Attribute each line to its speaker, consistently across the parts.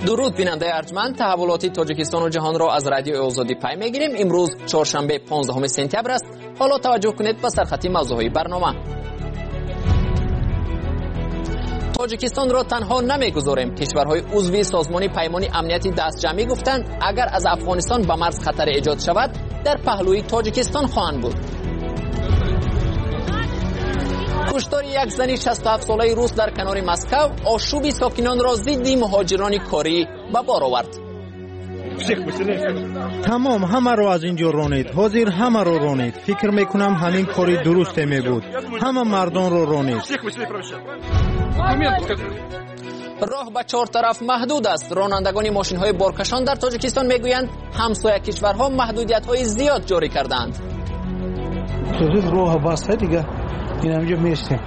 Speaker 1: درود بیننده ارجمند، تحولات تاجیکستان و جهان را از رادیو آزادی پی میگیریم. امروز چهارشنبه 15 سپتامبر است. حالا توجه کنید به سرخطی موضوعی برنامه. تاجیکستان را تنها نمیگذاریم. کشورهای عضو سازمان پیمان امنیتی دستجمعی گفتند اگر از افغانستان به مرز خطر ایجاد شود در پهلوی تاجیکستان خواهند بود. کشتار یک زن 67 ساله روس در کنار مسکو آشوب ساکنان را ضد مهاجران کاری به بار آورد.
Speaker 2: تمام همه رو از اینجا رانید، حاضر همه رو رانید. فکر میکنم همین کاری درسته می بود. همه مردان رو رانید.
Speaker 1: راه به چهار طرف محدود است. رانندگان ماشین های بارکشان در تاجیکستان میگویند همسایه کشورها محدودیت های زیاد جاری کردند.
Speaker 2: راه بسته دیگه. این همینجا میستیم.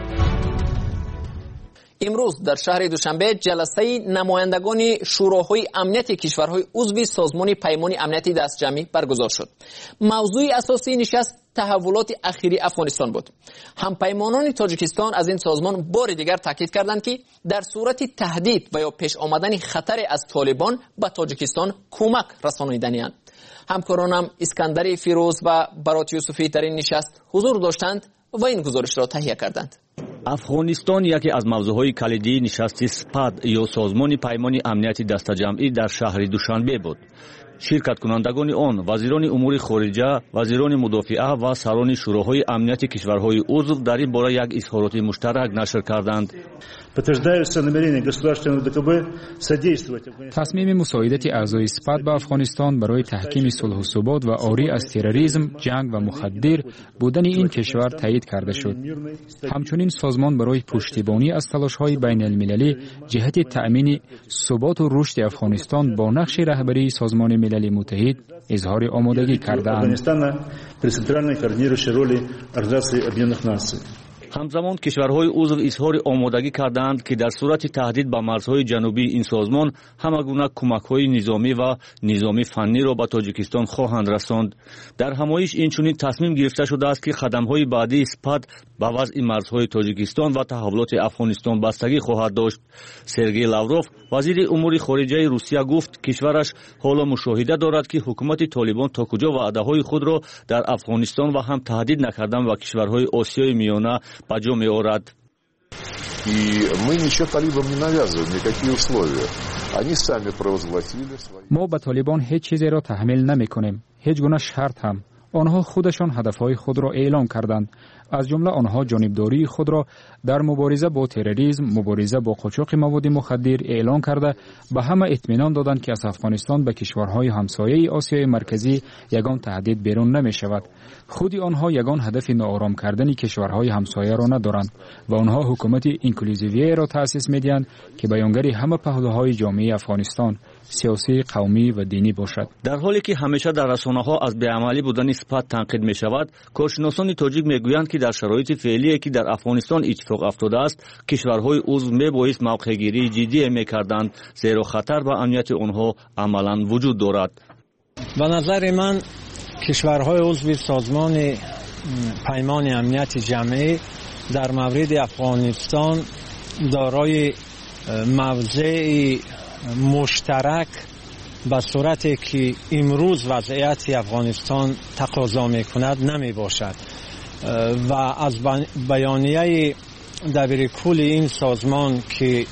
Speaker 1: امروز در شهر دوشنبه جلسه نمایندگان شوراهای امنیت کشورهای عضو سازمان پیمان امنیتی دستجمعی برگزار شد. موضوع اساسی نشست تحولات اخیری افغانستان بود. همپیمانان تاجیکستان از این سازمان بار دیگر تاکید کردند که در صورت تهدید و یا پیش آمدن خطر از طالبان به تاجیکستان کمک رسانیدنی‌اند. همکارانم اسکندر فیروز و برات یوسفی در این نشست حضور داشتند و این گزارش را تهیه کردند.
Speaker 3: افغانستان یکی از موضوعهای کلیدی نشست سپاد یا سازمان پیمان امنیتی دستجمعی در شهر دوشنبه بود. شرکت کنندگان آن وزیران امور خارجه، وزیران مدافعه و سران شوراهای امنیت کشورهای عضو در این باره یک اظهارات مشترک نشر کردند.
Speaker 4: تصمیم مساعدت اعضای سپاد به افغانستان برای تحکیم صلح و ثبات و عاری از تروریسم، جنگ و مخدر بودن این کشور تایید کرده شد. همچنین سازمان برای پشتیبانی از تلاش‌های بین المللی جهت تأمین ثبات و رشد افغانستان با نقش رهبری سازمان ملل متحد اظهار آمادگی کرده‌اند.
Speaker 3: همزمان کشورهای عضو اظهار آمادگی کردند که در صورت تهدید به مرزهای جنوبی این سازمان همگونه کمک‌های نظامی و نظامی فنی را به تاجیکستان خواهند رساند. در همایش اینچنین تصمیم گرفته شده است که قدم‌های بعدی سپاد به وضع مرزهای تاجیکستان و تحولات افغانستان بستگی خواهد داشت. سرگئی لاوروف وزیر امور خارجه روسیه گفت کشورش حالا مشاهده دارد که حکومت طالبان تا کجا وعده‌های خود را در افغانستان و هم تهدید نکردن و کشورهای آسیای میانه به جا می‌آورد.
Speaker 4: ما به طالبان هیچ چیزی را تحمیل نمی‌کنیم، هیچ گونه شرط هم. آنها خودشان هدفهای خود را اعلام کردند. از جمله آنها جانبداری خود را در مبارزه با تروریسم، مبارزه با قاچاق مواد مخدر اعلان کرده به همه اطمینان دادند که از افغانستان به کشورهای همسایه آسیای مرکزی یگان تهدید بیرون نمی شود. خود آنها یگان هدف ناآرام کردن کشورهای همسایه را ندارند و آنها حکومت اینکلوزیویه را تأسیس می‌دهند که بیانگر همه پهلوهای جامعه افغانستان سیاسی، قومی و دینی باشد.
Speaker 3: در حالی که همیشه در رسانه‌ها از بی‌عملی بودن سپاد تنقید می‌شود، کارشناسان تاجیک می‌گویند که در شرایط فعلی که در افغانستان اتفاق افتاده است، کشورهای عضو می‌بایست موقع‌گیری جدی می‌کردند، زیرا خطر به امنیت آنها عملاً وجود دارد.
Speaker 5: به نظر من کشورهای عضو سازمان پیمان امنیت جمعی در مورد افغانستان دارای موضع مشترک به صورتی که امروز وضعیت افغانستان تقاضا می‌کند نمی باشد و از بیانیه دبیر کل این سازمان که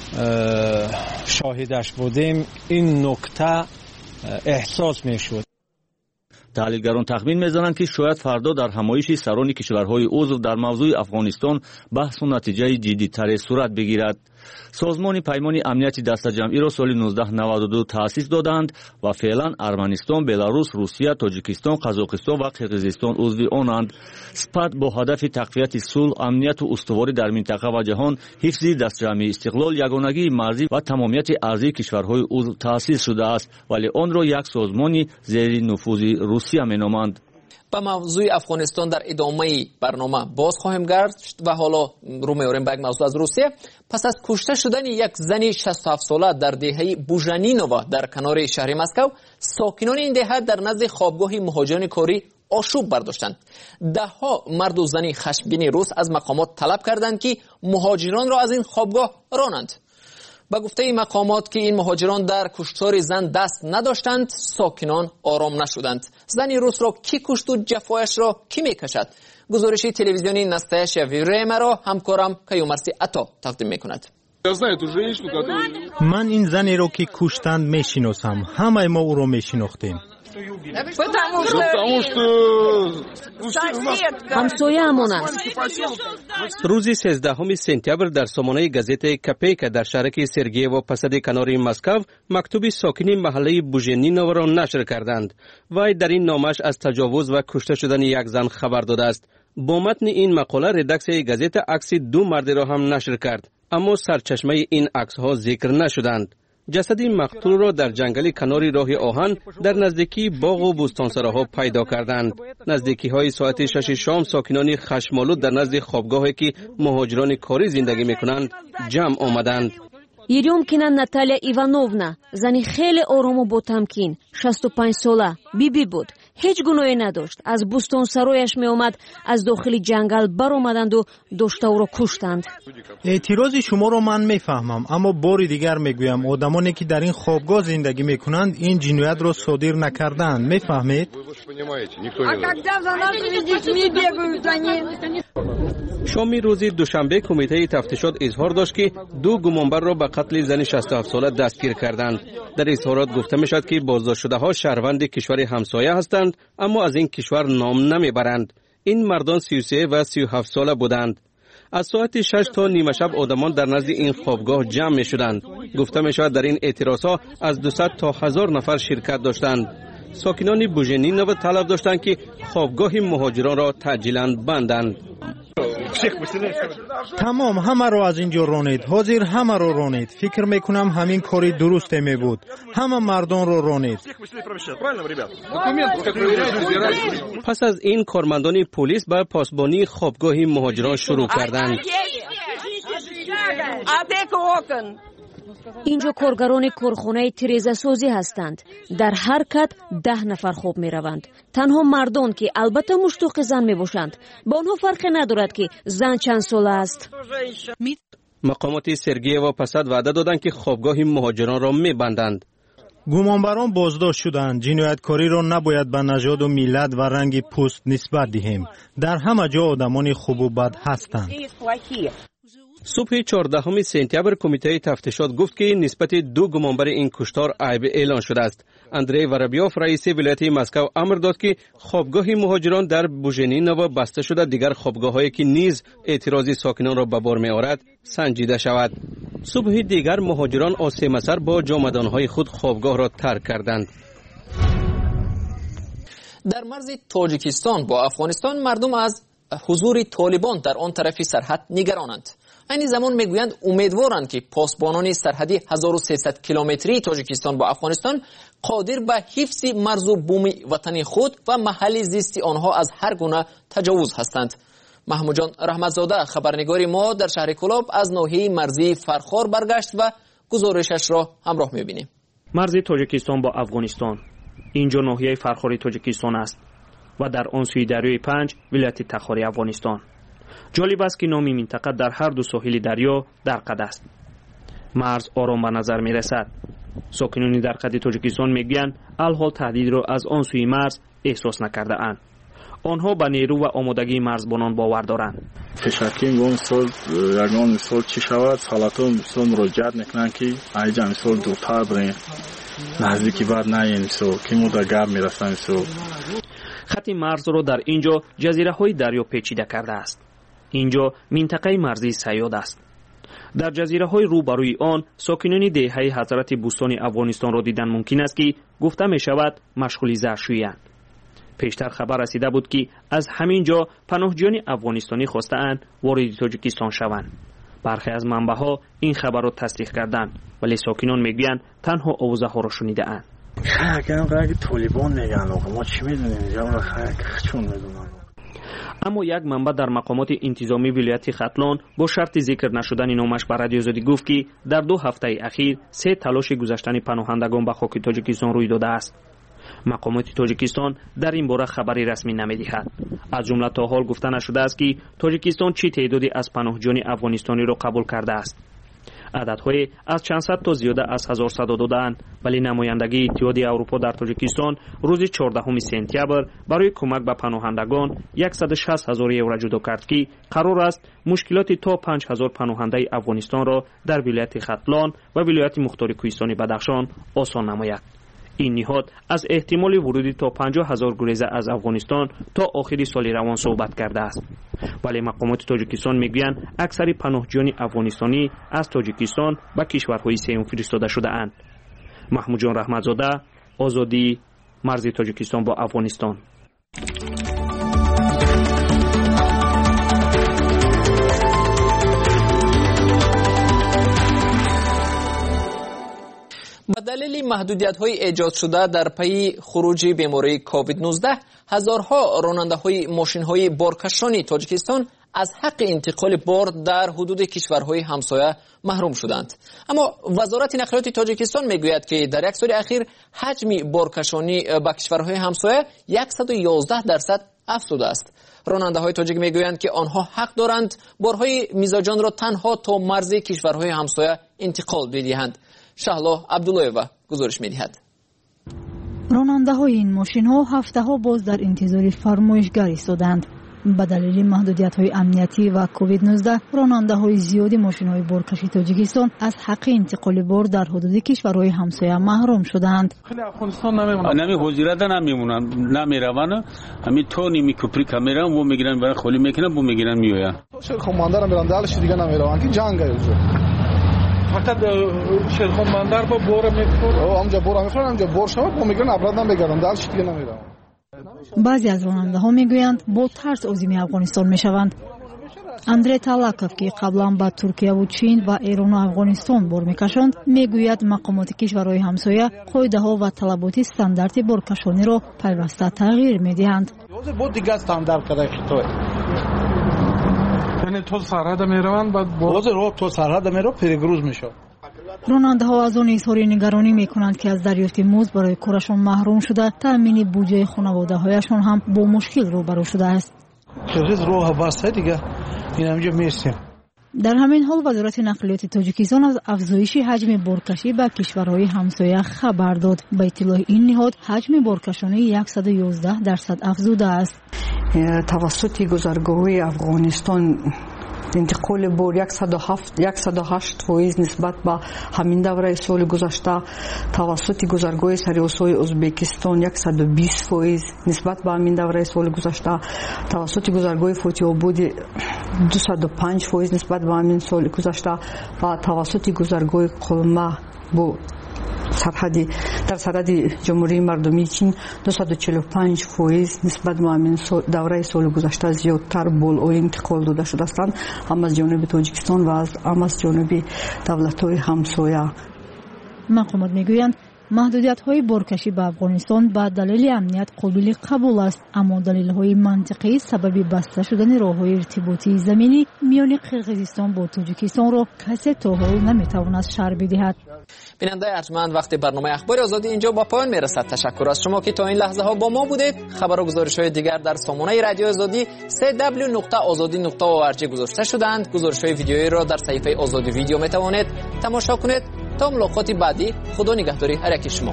Speaker 5: شاهدش بودیم این نکته احساس می‌شد.
Speaker 3: تحلیلگران تخمین می‌زنند که شاید فردا در همایش سران کشورهای عضو در موضوع افغانستان بحث و نتیجه جدی‌تر صورت بگیرد. سازمان پیمان امنیتی دستجمعی را سال 1992 تأسیس دادند و فعلا ارمنستان، بلاروس، روسیه، تاجیکستان، قزاقستان و قرقیزستان عضو آنند. سپاد با هدف تقویت صلح، امنیت و استواری در منطقه و جهان، حفظ دستجمعی، استقلال، یگانگی مرزی و تمامیت ارضی کشورهای عضو تأسیس شده است، ولی آن را یک سازمان زیر نفوذ روسیه مینامند.
Speaker 1: به موضوع افغانستان در ادامه برنامه باز خواهیم گشت و حالا رو میاریم به یک موضوع از روسیه. پس از کشته شدن یک زن 67 ساله در دهه بوژانینووا در کنار شهر مسکو، ساکنان این دهه در نزد خوابگاه مهاجران کاری آشوب برداشتند. دهها مرد و زن خشمگین روس از مقامات طلب کردند که مهاجران را از این خوابگاه رانند. با گفته مقامات که این مهاجران در کشتار زن دست نداشتند، ساکنان آرام نشدند. زن روس را کی کشت و جفایش را کی میکشد؟ گزارش تلویزیونی نستایشیا ویرما را همکارم کیومرسی عطا تقدیم میکند.
Speaker 2: من این زنی را که کشتند میشناسم. همه ما او را میشناختیم.
Speaker 6: همسایه‌مان است.
Speaker 7: روز 13 سپتامبر در سامانه گازت کپیکا در شهرک سرگیو پسد کنار مسکو مکتوب ساکنی محله بوژنینو را نشر کردند. وی در این نامش از تجاوز و کشته شدن یک زن خبر داده است. با متن این مقاله رداکسیون گازت عکس دو مرد را هم نشر کرد، اما سرچشمه این عکس‌ها ذکر نشدند. جسد مقتول را در جنگل کنار راه آهن در نزدیکی باغ و بوستانسراها پیدا کردند. نزدیکی‌های ساعت 6 شام ساکنان خشم‌آلود در نزد خوابگاهی که مهاجران کاری زندگی می‌کنند جمع آمدند.
Speaker 6: Еремкина Наталья Ивановна, зани хеле орому бо тамкин, 65 сола, биби буд. ҳеҷ гуноҳе надошт. Аз бӯстонсарояш меомад, аз дохили ҷангал баромаданду дошта ӯро куштанд.
Speaker 2: اعتراض شما را من میفهمم، اما باری دیگر میگویم آدمانی که در این خوابگاه زندگی میکنند این جنایت را صادر نکردند. میفهمید؟
Speaker 7: شامی روز دوشنبه کمیته تفتیشات اظهار داشت که دو گمانبر را به قتل زن 67 ساله دستگیر کردند. در اظهارات گفته میشد که بازداشت شده ها شهروند کشور همسایه هستند، اما از این کشور نام نمیبرند. این مردان 33 و 37 ساله بودند. از ساعت 6 تا نیمه شب آدمان در نزد این خوابگاه جمع می شدند. گفته می شود در این اعتراضها از 200 تا 1000 نفر شرکت داشتند. ساکنان بوژنینو طلب داشتند که خوابگاه مهاجران را تعجیلاً بندند.
Speaker 2: تمام همه را از اینجا رانید. حاضر همه را رانید. فکر میکنم همین کاری درسته می بود. همه مردان را رانید.
Speaker 7: پس از این کارمندان پلیس به پاسبانی خوابگاه مهاجران شروع کردند.
Speaker 6: اینجا کارگران کارخانه تیره‌سازی هستند. در هر کت 10 نفر خواب می روند. تنها مردان که البته مشتاق زن می باشند. با آنها فرقی ندارد که زن چند ساله است.
Speaker 7: مقامات سرگیو پسد وعده دادند که خوابگاه مهاجران را می بندند.
Speaker 2: گمانبران بازداشت شدند. جنایتکاری را نباید به نژاد و ملت و رنگ پوست نسبت دهیم. در همه جا آدمان خوب و بد هستند.
Speaker 7: صبح 14 سپتامبر کمیته تفتیشات گفت که نسبت دو گمانبر این کشتار عیب اعلان شده است. اندری ورابیوف رئیس ولایت مسکو امر داد که خوابگاه مهاجران در بوژنینو بسته شده دیگر خوابگاه‌هایی که نیز اعتراض ساکنان را به بار می‌آورد سنجیده شود. صبح دیگر مهاجران آسیب سر با جامدان‌های خود خوابگاه را ترک کردند.
Speaker 1: در مرز تاجیکستان با افغانستان مردم از حضور طالبان در آن طرف سرحد نگرانند. این زمان میگویند امیدوارند که پاسبانان سرحدی 1300 کیلومتری تاجیکستان با افغانستان قادر به حفظ مرز و بوم وطن خود و محل زیست آنها از هر گونه تجاوز هستند. محمود جان رحمتزاده خبرنگار ما در شهر کلاب از ناحیه مرزی فرخار برگشت و گزارشش را همراه میبینیم.
Speaker 8: مرز تاجیکستان با افغانستان، اینجا ناحیه فرخاری تاجیکستان است و در آن سوی دریای 5 ولایت تخاری افغانستان. جالب است که نام منطقه در هر دو ساحل دریا در قد است. مرز آرام به نظر می رسد. ساکنان در قد تاجیکستان میگویند الحال تهدید را از آن سوی مرز احساس نکرده اند. آنها به نیرو و آمادگی مرزبانان باور دارند.
Speaker 9: فشکی اون سال چی شود سالاتون سال مراجعت میکنند که اینجا مثال دورتر بریم نزدیکی بعد نه مثال که ما در گرم میرسن مثال.
Speaker 8: خط مرز را در اینجا جزیره های دریا پیچیده کرده است. اینجا منطقه مرزی سیاد است. در جزیره های روبروی آن ساکنان دهه حضرت بوستان افغانستان را دیدن ممکن است که گفته می شود مشغول زرشویند. پیشتر خبر رسیده بود که از همین جا پناهجویان افغانستانی خواستند وارد تاجیکستان شوند. برخی از منبع‌ها این خبر را تصدیق کردند، ولی ساکنان میگویند تنها آوازه ها را شنیده اند.
Speaker 9: طالبان میگن ما چی میدونیم چون میدونن.
Speaker 8: اما یک منبع در مقامات انتظامی ولایت ختلان با شرط ذکر نشدن نامش به رادیو آزادی گفت که در 2 هفته اخیر 3 تلاش گذشتن پناهندگان به خاک تاجیکستان روی داده است. مقامات تاجیکستان در این باره خبری رسمی نمی‌دهد. از جمله تا حال گفته نشده است که تاجیکستان چه تعدادی از پناهجویان افغانستانی را قبول کرده است. عددهای از چند صد تا زیاده از 1000 دادند، ولی نمایندگی اتحادیه اروپا در تاجیکستان روز 14 سپتامبر برای کمک به پناهندگان 160,000 یورو جدا کرد که قرار است مشکلات تا 5000 پناهنده افغانستان را در ولایت ختلان و ولایت مختار کوهستان بدخشان آسان نماید. این نهاد از احتمال ورود تا 50,000 گریزه از افغانستان تا آخر سال روان صحبت کرده است. ولی مقامات تاجیکستان میگویند اکثر پناهجویان افغانستانی از تاجیکستان به کشورهای سوم فرستاده شده اند. محمود جان رحمتزاده، آزادی، مرز تاجیکستان با افغانستان.
Speaker 1: به دلیل محدودیت‌های ایجاد شده در پی خروج بیماری کووید 19 هزارها راننده‌های ماشین‌های بارکشانی تاجیکستان از حق انتقال بار در حدود کشورهای همسایه محروم شدند. اما وزارت نقلیات تاجیکستان میگوید که در یک سال اخیر حجم بارکشانی به کشورهای همسایه 111% افزوده است. راننده‌های تاجیک میگویند که آنها حق دارند بارهای میزاجان را تنها تا مرز کشورهای همسایه انتقال بدهند. شهلا عبداللهیوه گزارش می‌دهد.
Speaker 10: راننده‌های این ماشین‌ها هفته‌ها باز در انتظار فرمایشگر ایستادند. به دلیل محدودیت‌های امنیتی و کووید 19 راننده‌های زیادی ماشین‌های بارکشی تاجیکستان از حق انتقال بار در حدود کشورهای همسایه محروم شدند.
Speaker 11: خیلی افغانستان حضورت نمیمونن، نمیرون، همین تو نیمی کپری کامیرا و میگیرن برای خالی میکنن و میگیرن میآیند.
Speaker 12: خماندار میرن دالش دیگه نمیرون که جنگ است.
Speaker 11: فقط شیرخان بندر با بور میخوره.
Speaker 12: اونجا بور میخورن، اونجا بور شود و میگن ابرادن بگردن دالش دیگه نمیرون.
Speaker 10: بعضی از راننده‌ها میگویند با ترس عازم افغانستان میشوند. اندری تالاکوف که قبلا با ترکیه و چین و ایران و افغانستان بار میکشاند میگوید مقامات کشورهای همسایه قاعده‌ها و طلبات استاندارد بارکشانی را پیوسته تغییر میدهند.
Speaker 12: بود دیگه استاندارد کرده خطوه.
Speaker 11: یعنی تو سرحد میروند بعد
Speaker 12: باز رو تو سرحد میرو پیگروز میشه.
Speaker 10: راننده‌ها از آن اظهار نگرانی میکنند که از دریافت مزد برای کارشان محروم شده، تامین بودجه خانواده‌هایشان هم با مشکل روبرو شده است.
Speaker 12: چیز راه واسه دیگه این همینجا میستیم.
Speaker 10: در همین حال وزارت نقلیات تاجیکستان از افزایش حجم بارکشی به کشورهای همسایه خبر داد. به اطلاع این نهاد حجم بارکشانی 111% افزوده است.
Speaker 13: توسط گذرگاه‌های افغانستان انتقال بار 108% نسبت به همین دوره سال گذشته، توسط گذرگاه سریاسای ازبکستان 120% نسبت به همین دوره سال گذشته، توسط گذرگاه فوتی آباد 205% نسبت به همین سال گذشته و توسط گذرگاه قلمه با در سرحد جمهوری مردمی چین 245% نسبت به همین دوره سال گذشته زیادتر بال انتقال داده شده هستند، هم از جانب تاجیکستان و هم از جانب دولت‌های همسایه.
Speaker 10: مقامات میگویند محدودیت‌های بارکشی به افغانستان به دلیل امنیت قابل قبول است، اما دلیل‌های منطقی سبب بسته شدن راه‌های ارتباطی زمینی میان قرقیزستان با تاجیکستان را کسی تا حال نمی‌تواند شرح بدهد.
Speaker 1: بیننده ارجمند، وقت برنامه اخبار آزادی اینجا با پایان میرسد. تشکر از شما که تا این لحظه ها با ما بودید. خبر و گزارش‌های دیگر در سامانه رادیو آزادی www.azadi.org گذاشته شدند. گزارش‌های ویدیویی را در صفحه آزادی ویدیو میتوانید تماشا کنید. تا ملاقات بعدی، خدا نگهداری هر یک شما.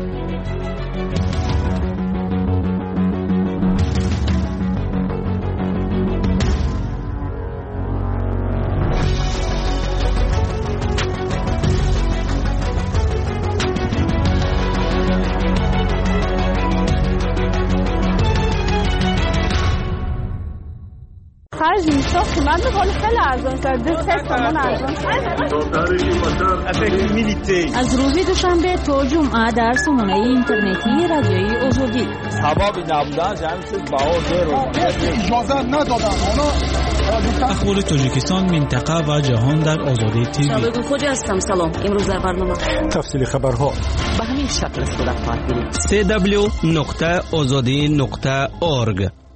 Speaker 14: من به حال خیلی ارزان شد. 2 تومان ارزان شد.
Speaker 6: از روز دوشنبه تا جمعه در سامانه اینترنتی رادیوی آزادی.
Speaker 15: سبب نبودن جمعیت بهار
Speaker 12: اجازه ندادن.
Speaker 16: اخبار تاجیکستان، منطقه و جهان در آزادی تیوی.
Speaker 6: شبکه خوجا هستم. سلام. امروز در برنامه
Speaker 12: تفصیل خبرها
Speaker 1: به همین شکل صورت خواهد گرفت.
Speaker 7: www.azadi.org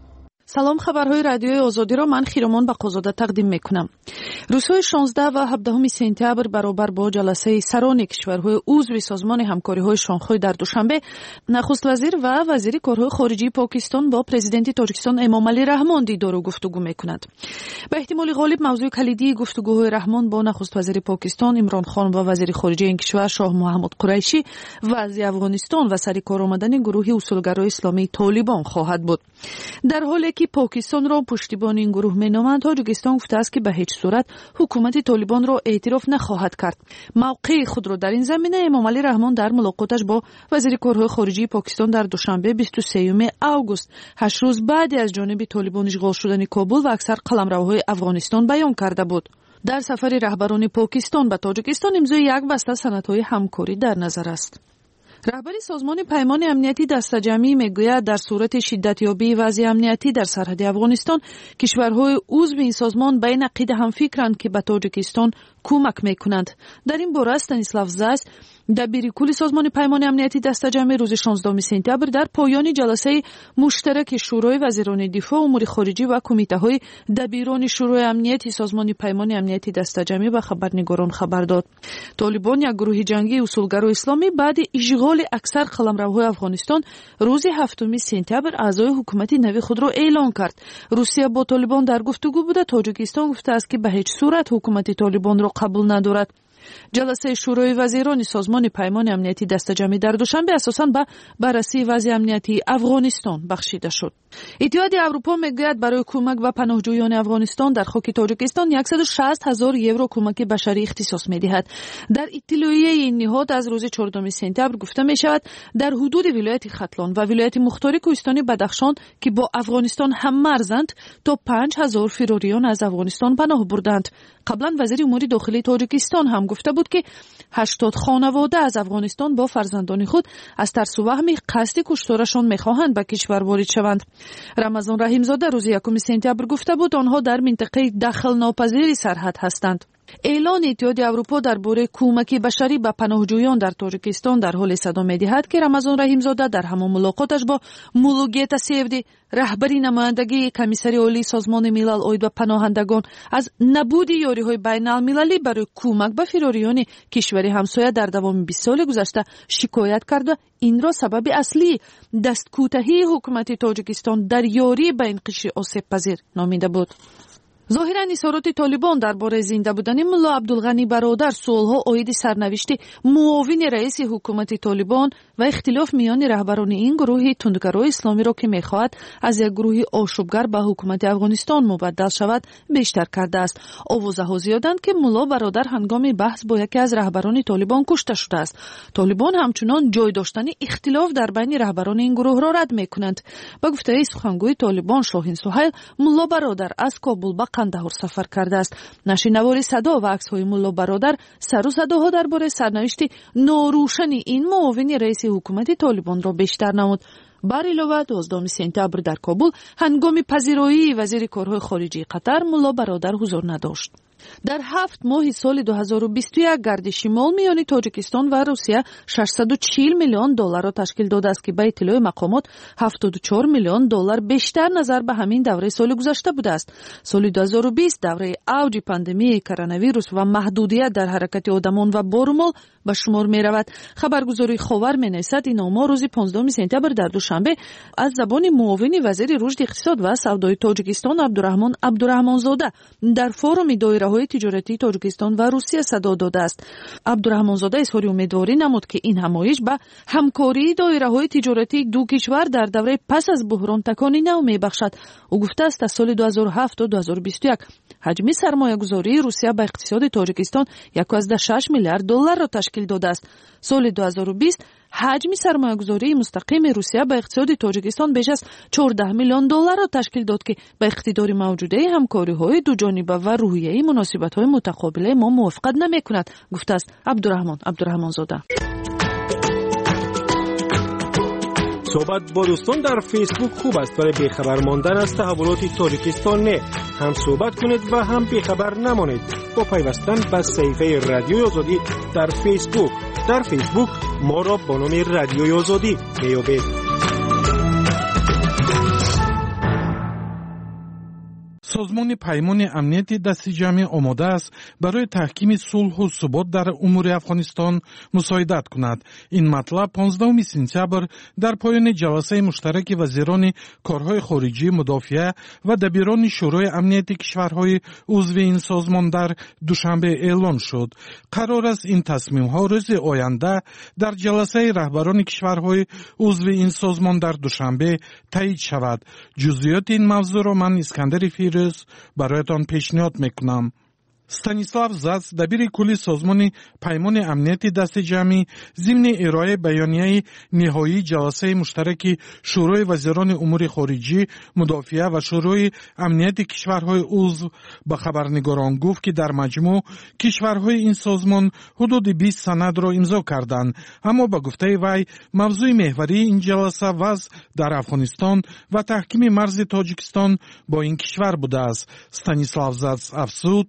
Speaker 17: سلام، خبرهای رادیوی آزادی را من خیرمان بقازاده تقدیم میکنم. روزهای 16 و 17 سپتامبر برابر با جلسه سران کشورهای عضو سازمان همکاری‌های شانگهای در دوشنبه، نخست وزیر و وزیر کارهای خارجی پاکستان با پرزیدنت تاجیکستان امامعلی رحمان دیدار و گفتگو میکنند. به احتمال غالب موضوع کلیدی گفتگوهای رحمان با نخست وزیر پاکستان عمران خان و وزیر خارجه این کشور شاه محمد قریشی وضع افغانستان و سر کار آمدن گروه اصولگرای اسلامی طالبان خواهد بود. در حالی که پاکستان را پشتیبان این گروه مینامند، تاجیکستان گفته است که به هیچ صورت حکومت طالبان را اعتراف نخواهد کرد. موقع خود را در این زمینه امامعلی رحمان در ملاقاتش با وزیر کارهای خارجی پاکستان در دوشنبه 23 اوگوست 8 روز بعد از جانب طالبان اشغال شدن کابل و اکثر قلمروهای افغانستان بیان کرده بود. در سفر رهبران پاکستان به تاجیکستان امضای یک بسته سندهای همکاری در نظر است. رهبری سازمان پیمان امنیتی دسته‌جمعی میگوید در صورت شدتیابی وضع امنیتی در سرحد افغانستان، کشورهای عضو این سازمان بین عقیده هم فکرند که به تاجیکستان کمک میکنند. در این باره استانیسلاو زایس، دبیر کل سازمان پیمان امنیتی دسته‌جمعی روز 16 سپتامبر در پایان جلسه مشترک شورای وزیران دفاع، امور خارجه و کمیته‌های دبیران شورای امنیتی سازمان پیمان امنیتی دسته‌جمعی به خبرنگاران خبر داد. طالبان، یک گروه جنگی اصولگرا اسلامی، بعد اشغال اکثر قلمروهای افغانستان روز 7 سپتامبر اعضای حکومت نوی خود را اعلام کرد. روسیه با طالبان در گفتگو بوده. تاجیکستان گفته است که به هیچ صورت حکومت طالبان را قبول ندارد. جلسه شورای وزیران سازمان پیمان امنیتی دسته‌جمعی در دوشنبه اساساً به بررسی وضع امنیتی افغانستان بخشیده شد. اتحادیه اروپا میگوید برای کمک به پناهجویان افغانستان در خاک تاجیکستان 160,000 یورو کمک بشری اختصاص می‌دهد. در اطلاعیه این نهاد از روز 14 سپتامبر گفته می‌شود در حدود ولایت ختلان و ولایت مختار کوهستانی بدخشان که با افغانستان هم مرزند تا 5,000 فراریان از افغانستان پناه بردند. قبلا وزیر امور داخلی تاجیکستان هم گفته بود که 80 خانواده از افغانستان با فرزندان خود از ترس و وهم قصد کشتارشان می‌خواهند به کشور وارد شوند. رمضان رحیمزاده روز 1 سپتامبر گفته بود آنها در منطقه دخل ناپذیر سرحد هستند. اعلان اتحادیه اروپا درباره کمک بشری به پناهجویان در تاجیکستان در حال صدا می‌دهد که رمضان رحیمزاده در همان ملاقاتش با مولوگیتا سیفدی، رهبری نمایندگی کمیسری عالی سازمان ملل اوید به پناهندگان، از نبود یاری‌های بین‌المللی برای کمک به فراریان کشور همسایه در دوام 20 سال گذشته شکایت کرد و این را سبب اصلی دستکوتهی حکومت تاجیکستان در یاری به این قشر آسیب‌پذیر نامیده بود. ظاهراً اظهارات طالبان درباره زنده بودن ملا عبدالغنی برادر سالها عاید سرنوشت معاون رئیس حکومت طالبان و اختلاف میان رهبران این گروه تندگرای اسلامی را که می‌خواهد از یک گروه آشوبگر به حکومت افغانستان مبدل شود بیشتر کرده است. آوازه‌ها زیادند که ملا برادر هنگام بحث با یکی از رهبران طالبان کشته شده است. طالبان همچنان جای داشتن اختلاف در بین رهبران این گروه را رد می‌کنند. با گفته سخنگوی طالبان شاهین سهیل، ملا برادر از کابل به قندهار سفر کرده است. نشینوار صدا و عکس‌های ملا برادر سر و صداها درباره سرنوشت ناروشن این معاون رئیس حکومت طالبان را بیشتر نمود. بر علاوه 12 سپتامبر در کابل هنگام پذیرایی وزیر کارهای خارجی قطر ملا برادر حضور نداشت. در 7 ماه سال 2021 گرد شمال میان تاجیکستان و روسیه 640 میلیون دلار را تشکیل داده است که به اطلاع مقامات 74 میلیون دلار بیشتر نظر به همین دوره سال گذشته بوده است. سال 2020 دوره اوج پاندمی کرونا ویروس و محدودیت در حرکت آدمان و بارمال به شمار می رود. خبرگزاری خاور می نویسد این آمار روز 15 سپتامبر در دوشنبه از زبان معاون وزیر رشد اقتصاد و سودای تاجیکستان عبدالرحمان زاده در فورم دایره‌های تجارتی تاجیکستان و روسیه صدا داده است. عبدالرحمان زاده اظهار امیدواری نمود که این همایش به همکاری دایره‌های تجارتی دو کشور در دوره پس از بحران تکانی نو می‌بخشد. او گفته است از سال 2007 تا 2021 حجم سرمایه‌گذاری روسیه به اقتصاد تاجیکستان 1.6 میلیارد دلار را تشکیل داده است. سال 2020 حجم سرمایه‌گذاری مستقیم روسیه به اقتصاد تاجیکستان بیش از 14 میلیون دلار را تشکیل داد که با اقتدار موجوده همکاری‌های دو جانبه و روحیه مناسبت‌های متقابل ما موافقت نمی‌کند، گفته است عبدالرحمان زاده.
Speaker 18: صحبت با دوستان در فیسبوک خوب است، ولی بیخبر ماندن از تحولات تاجیکستان نه. هم صحبت کنید و هم بیخبر نمانید با پیوستن به صفحه رادیوی آزادی در فیسبوک. در فیسبوک ما را با نام رادیوی آزادی میابید.
Speaker 19: سازمان پیمان امنیتی دست جمعی آماده است برای تحکیم صلح و ثبات در امور افغانستان مساعدت کند. این مطلب 15 سپتامبر در پایان جلسه مشترک وزیران کارهای خارجی، مدافعه و دبیران شورای امنیتی کشورهای عضو این سازمان در دوشنبه اعلام شد. قرار است این تصمیم‌ها روز آینده در جلسه رهبران کشورهای عضو این سازمان در دوشنبه تایید شود. جزئیات این موضوع را من اسکندر فیروز برایتان پیشنهاد میکنم. ستانیسلاو زاц دبیر کلی سازمان پیمان امنیتی دست جمعی ضمن ارائه بیانیه نهایی جلسه مشترک شورای وزیران امور خارجی، مدافعه و شورای امنیتی کشورهای عضو به خبرنگاران گفت که در مجموع کشورهای این سازمان حدود 20 سند را امضا کردند، اما به گفته وی موضوع محوری این جلسه وضع در افغانستان و تحکیم مرز تاجیکستان با این کشور بوده است. ستانیسلاو زاц افزود: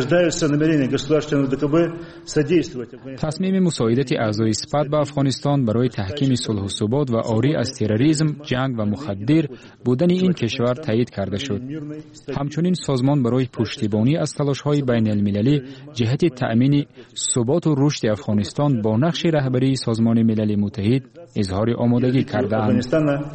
Speaker 4: تصمیم مساعدت اعضای سپاه به افغانستان برای تحکیم صلح و ثبات و عاری از تروریسم، جنگ و مخدر بودن این کشور تایید کرده شد. همچنین سازمان برای پشتیبانی از تلاش‌های بین المللی جهت تأمین ثبات و رشد افغانستان با نقش رهبری سازمان ملل متحد اظهار آمادگی کرده‌اند.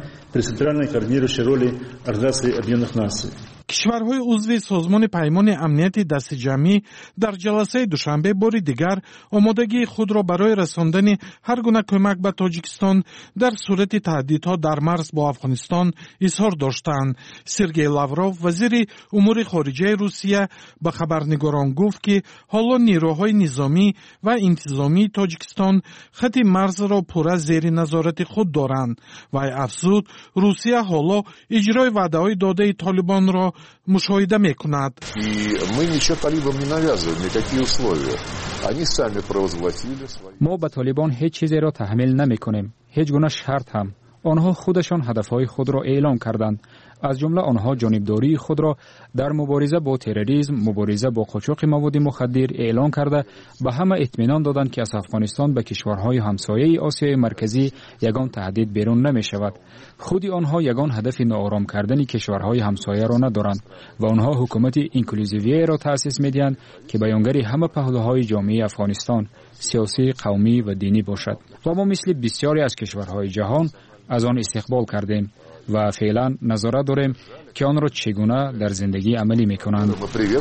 Speaker 19: کشورهای عضو سازمان پیمان امنیتی دست جمعی در جلسه دوشنبه بار دیگر آمادگی خود را برای رساندن هر گونه کمک به تاجیکستان در صورت تهدیدها در مرز با افغانستان اظهار داشتند. سرگئی لاوروف وزیر امور خارجه روسیه به خبرنگاران گفت که حالا نیروهای نظامی و انتظامی تاجیکستان خط مرز را پورا زیر نظارت خود دارند. و افزود روسیه حالا اجرای وعده‌های داده طالبان را مشاهده می‌کند.
Speaker 4: ما به طالبان هیچ چیزی را تحمیل نمی‌کنیم، هیچ گونه شرط هم. آنها خودشان هدفهای خود را اعلام کردند. از جمله آنها جانبداری خود را در مبارزه با تروریسم، مبارزه با قاچاق مواد مخدر اعلام کرده به همه اطمینان دادند که از افغانستان به کشورهای همسایه آسیای مرکزی یگان تهدید بیرون نمی شود. خودی آنها یگان هدف ناآرام کردن کشورهای همسایه را ندارند و آنها حکومت اینکلوزیویه را تأسیس می‌دهند که بیانگر همه پهلوهای جامعه افغانستان سیاسی، قومی و دینی باشد. و ما مثل بسیاری از کشورهای جهان از آن استقبال کردیم و فعلا نظارت داریم که آن را چگونه در زندگی عملی میکنند.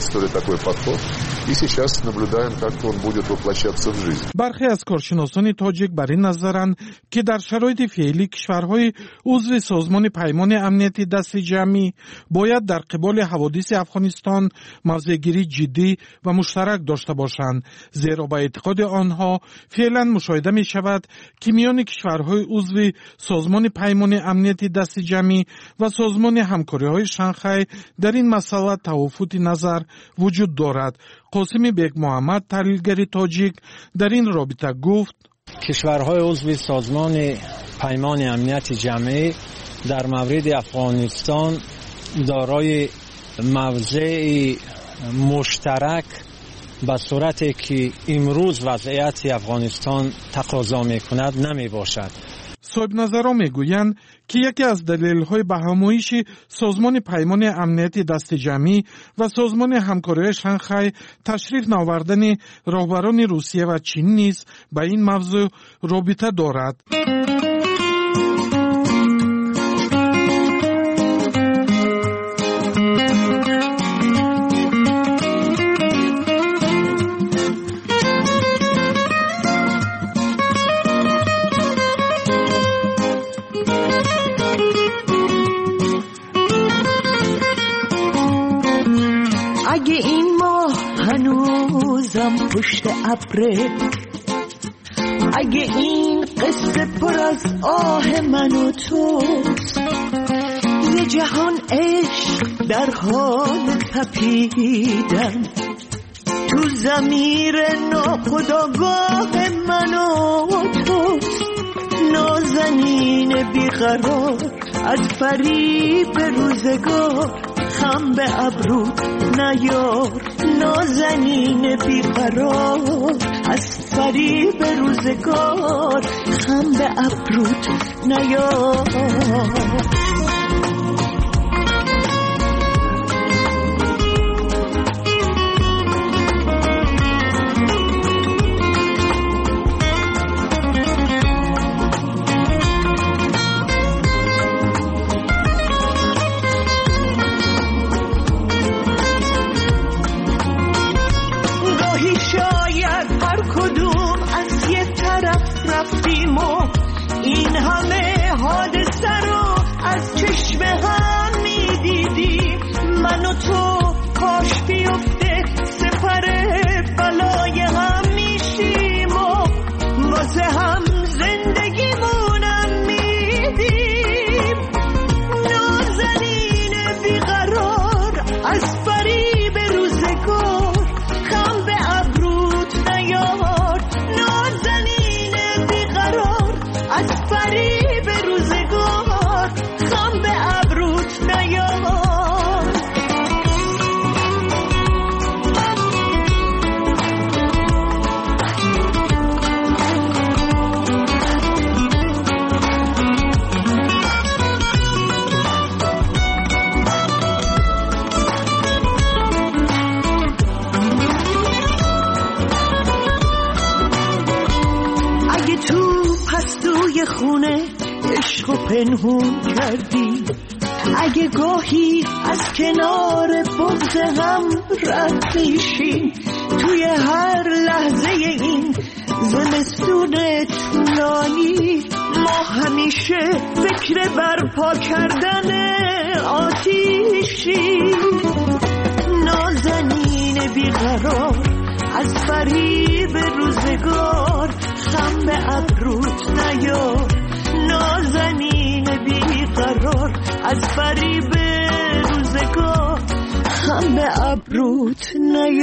Speaker 19: برخی از کارشناسان تاجیک بر این نظرند که در شرایط فعلی کشورهای عضو سازمان پیمان امنیتی دست جمعی باید در قبال حوادث افغانستان موضع‌گیری جدی و مشترک داشته باشند، زیرا به اعتقاد آنها فعلا مشاهده می شود که میان کشورهای عضو سازمان پیمان امنیتی دست جمعی و سازمان همکاری‌های شانگهای در این مسئله توافق نظر وجود دارد. قاسم بیگ محمد تحلیلگر تاجیک در این رابطه گفت:
Speaker 5: کشورهای عضو سازمان پیمان امنیت جمعی در مورد افغانستان دارای موضع مشترک به صورتی که امروز وضعیت افغانستان تقاضا می‌کند نمی باشد.
Speaker 19: صاحب نظران میگویند که یکی از دلایل به همایش سازمان پیمان امنیتی دست جمعی و سازمان همکاری شانگهای تشریف ناوردن رهبران روسیه و چین نیز به این موضوع رابطه دارد.
Speaker 20: اگه این ماه هنوزم پشت ابره، اگه این قصه پر از آه من و توست، یه جهان عشق در حال تپیدن تو ضمیر ناخودآگاه من و توست. نازنین بیقرار از فریب روزگار، خم به ابروت نیار. نازنین بیقرار از فریب روزگار، خم به ابروت نیار. من و تو کاش بیفته سپر بلای هم میشیم و واسه هم زندگیمونم میدیم. نازنین بیقرار از فریب روزگار خم به ابروت نیار. نازنین بیقرار از فریب روزگار خم به ابروت نیار. توی خونه عشق و پنهون کردی، اگه گاهی از کنار بغض هم رد میشیم، توی هر لحظه این زمستون طولانی ما همیشه فکر برپا کردن آتیشیم. نازنین بیقرار از فریب روزگار خم به ابروت نیار. نازنین بیقرار از فریب روزگار خم به ابروت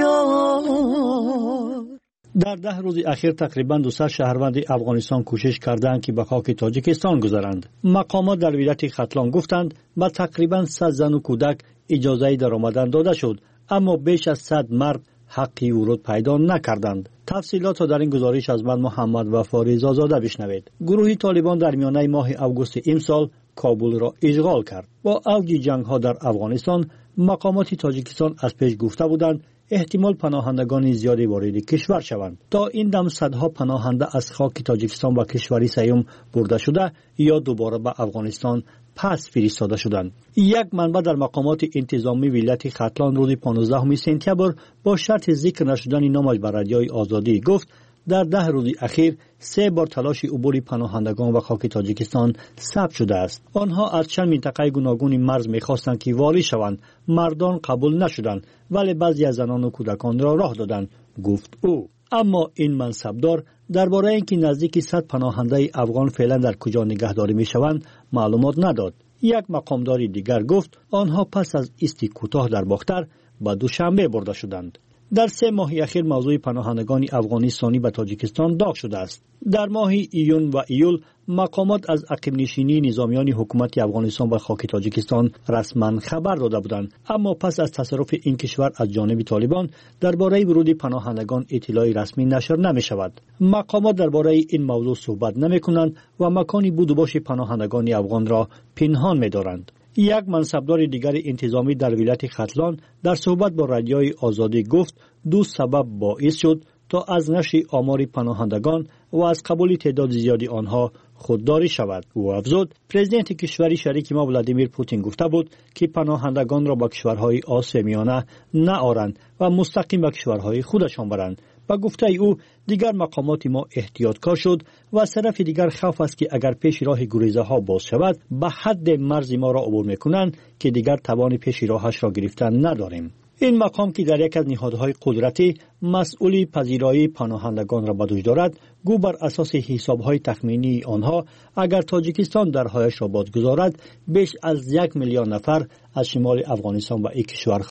Speaker 20: نیار.
Speaker 21: در 10 روز اخیر تقریباً 200 شهروند افغانستان کوشش کردند که به خاک تاجیکستان گذرند. مقامات در ولایت ختلان گفتند به تقریباً 100 زن و کودک اجازه درآمدن داده شد، اما بیش از 100 مرد حقی ورود پیدا نکردند. تفصیلات را در این گزارش از من محمد وفا رضازاده بشنوید. گروه طالبان در میانه ماه آگوست امسال کابل را اشغال کرد. با اوج جنگ ها در افغانستان مقامات تاجیکستان از پیش گفته بودند احتمال پناهندگان زیادی وارد کشور شوند. تا این دم صدها پناهنده از خاک تاجیکستان به کشوری سیوم برده شده یا دوباره به افغانستان پس فرستاده شدند. یک منبع در مقامات انتظامی ولایت ختلان روز 15 سپتامبر با شرط ذکر نشدن نامش بر رادیوی آزادی گفت در 10 روز اخیر 3 بار تلاش عبور پناهندگان به خاک تاجیکستان ثبت شده است. آنها از چند منطقه گوناگون مرز می‌خواستند که وارد شوند. مردان قبول نشدند ولی بعضی از زنان و کودکان را راه دادند، گفت او. اما این منصبدار درباره اینکه نزدیک 100 پناهنده افغان فعلا در کجا نگهداری می‌شوند معلومات نداد. یک مقامدار دیگر گفت آنها پس از ایستی کوتاه در باختر به دوشنبه برده شدند. در 3 ماه اخیر موضوع پناهندگان افغانستانی به تاجیکستان داغ شده است. در ماه ایون و ایول مقامات از عقب نشینی نظامیان حکومت افغانستان به خاک تاجیکستان رسما خبر داده بودند، اما پس از تصرف این کشور از جانب طالبان درباره ورود پناهندگان اطلاعی رسمی نشر نمی شود. مقامات درباره این موضوع صحبت نمی کنند و مکانی بود و باش پناهندگان افغان را پنهان می دارند. یک منصبدار دیگر انتظامی در ولایت ختلان در صحبت با رادیوی آزادی گفت 2 سبب باعث شد تا از نشر آمار پناهندگان و از قبول تعداد زیادی آنها خودداری شود. او افزود پرزیدنت کشوری شریک ما ولادیمیر پوتین گفته بود که پناهندگان را به کشورهای آسیا میانه نآورند و مستقیم به کشورهای خودشان برند. با گفته او دیگر مقامات ما احتیاطکار شد و از طرف دیگر خوف است که اگر پیش راه گریزه ها باز شود به حد مرز ما را عبور میکنند که دیگر توان پیش راهش را گرفتن نداریم. این مقام که در یک از نهادهای قدرتی مسئولی پذیرایی پناهندگان را به دوش دارد، گو بر اساس حسابهای تخمینی آنها اگر تاجیکستان درهایش را بازگذارد بیش از 1 میلیون نفر از شمال افغانستان به این کشور